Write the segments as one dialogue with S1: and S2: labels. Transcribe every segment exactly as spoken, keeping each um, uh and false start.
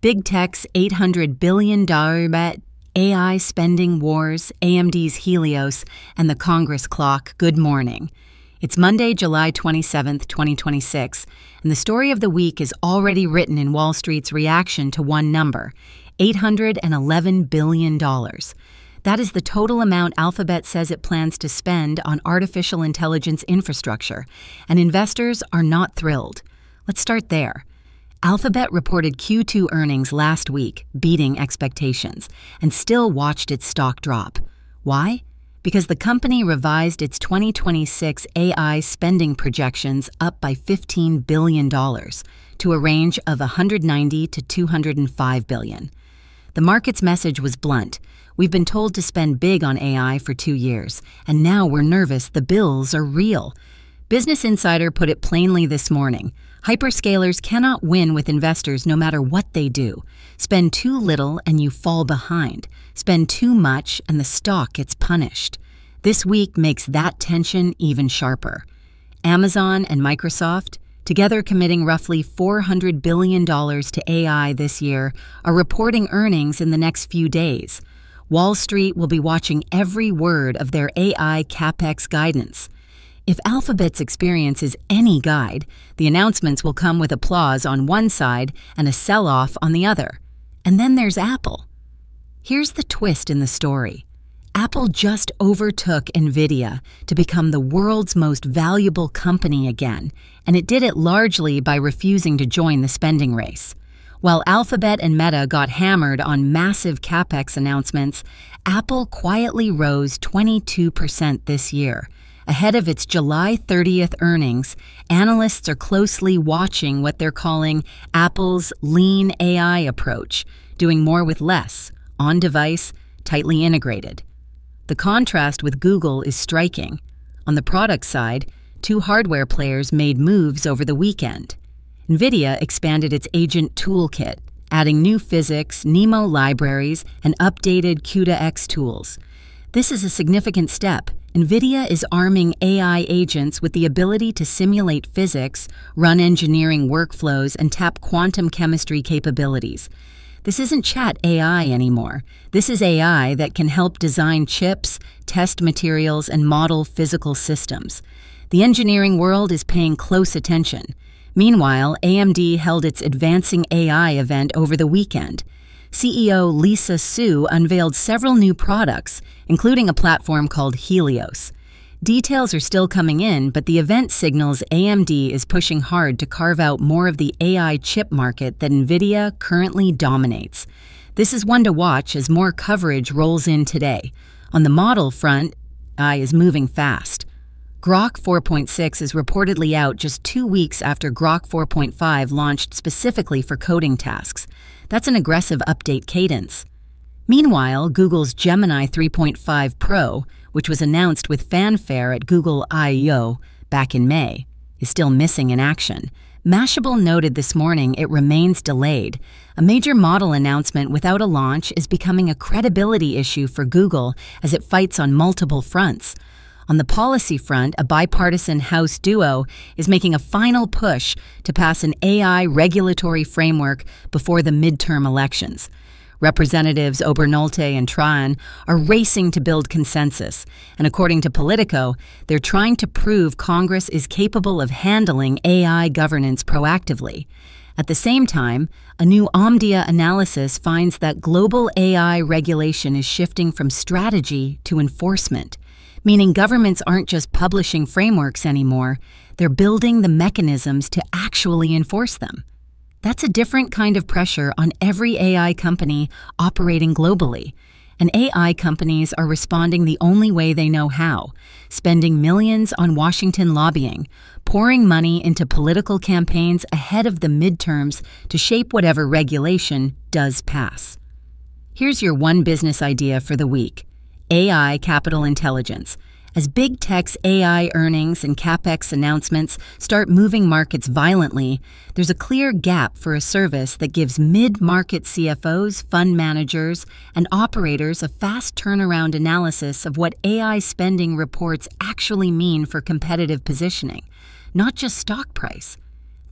S1: Big Tech's eight hundred billion dollars bet, A I spending wars, A M D's Helios, and the Congress clock. Good morning. It's Monday, July twenty-seventh, twenty twenty-six, and the story of the week is already written in Wall Street's reaction to one number, eight hundred eleven billion dollars. That is the total amount Alphabet says it plans to spend on artificial intelligence infrastructure, and investors are not thrilled. Let's start there. Alphabet reported Q two earnings last week, beating expectations, and still watched its stock drop. Why? Because the company revised its twenty twenty-six A I spending projections up by fifteen billion dollars to a range of one hundred ninety to two hundred five billion dollars. The market's message was blunt. We've been told to spend big on A I for two years, and now we're nervous the bills are real. Business Insider put it plainly this morning. Hyperscalers cannot win with investors no matter what they do. Spend too little and you fall behind. Spend too much and the stock gets punished. This week makes that tension even sharper. Amazon and Microsoft, together committing roughly four hundred billion dollars to A I this year, are reporting earnings in the next few days. Wall Street will be watching every word of their A I CapEx guidance. If Alphabet's experience is any guide, the announcements will come with applause on one side and a sell-off on the other. And then there's Apple. Here's the twist in the story. Apple just overtook NVIDIA to become the world's most valuable company again, and it did it largely by refusing to join the spending race. While Alphabet and Meta got hammered on massive CapEx announcements, Apple quietly rose twenty-two percent this year. Ahead of its July thirtieth earnings, analysts are closely watching what they're calling Apple's lean A I approach, doing more with less, on-device, tightly integrated. The contrast with Google is striking. On the product side, two hardware players made moves over the weekend. NVIDIA expanded its agent toolkit, adding new physics, NeMo libraries, and updated CUDA X tools. This is a significant step. NVIDIA is arming A I agents with the ability to simulate physics, run engineering workflows, and tap quantum chemistry capabilities. This isn't chat A I anymore. This is A I that can help design chips, test materials, and model physical systems. The engineering world is paying close attention. Meanwhile, A M D held its Advancing A I event over the weekend. C E O Lisa Su unveiled several new products, including a platform called Helios. Details are still coming in, but the event signals A M D is pushing hard to carve out more of the A I chip market that NVIDIA currently dominates. This is one to watch as more coverage rolls in today. On the model front, A I is moving fast. Grok four point six is reportedly out just two weeks after Grok four point five launched specifically for coding tasks. That's an aggressive update cadence. Meanwhile, Google's Gemini three point five Pro, which was announced with fanfare at Google I O back in May, is still missing in action. Mashable noted this morning it remains delayed. A major model announcement without a launch is becoming a credibility issue for Google as it fights on multiple fronts. On the policy front, a bipartisan House duo is making a final push to pass an A I regulatory framework before the midterm elections. Representatives Obernolte and Trahan are racing to build consensus, and according to Politico, they're trying to prove Congress is capable of handling A I governance proactively. At the same time, a new Omdia analysis finds that global A I regulation is shifting from strategy to enforcement, meaning governments aren't just publishing frameworks anymore, they're building the mechanisms to actually enforce them. That's a different kind of pressure on every A I company operating globally. And A I companies are responding the only way they know how, spending millions on Washington lobbying, pouring money into political campaigns ahead of the midterms to shape whatever regulation does pass. Here's your one business idea for the week. A I Capital Intelligence. As big tech's A I earnings and CapEx announcements start moving markets violently, there's a clear gap for a service that gives mid-market C F Os, fund managers, and operators a fast turnaround analysis of what A I spending reports actually mean for competitive positioning, not just stock price.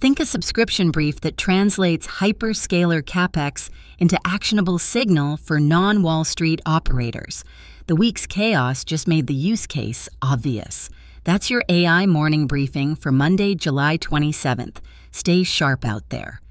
S1: Think a subscription brief that translates hyperscaler CapEx into actionable signal for non-Wall Street operators. The week's chaos just made the use case obvious. That's your A I morning briefing for Monday, July twenty-seventh. Stay sharp out there.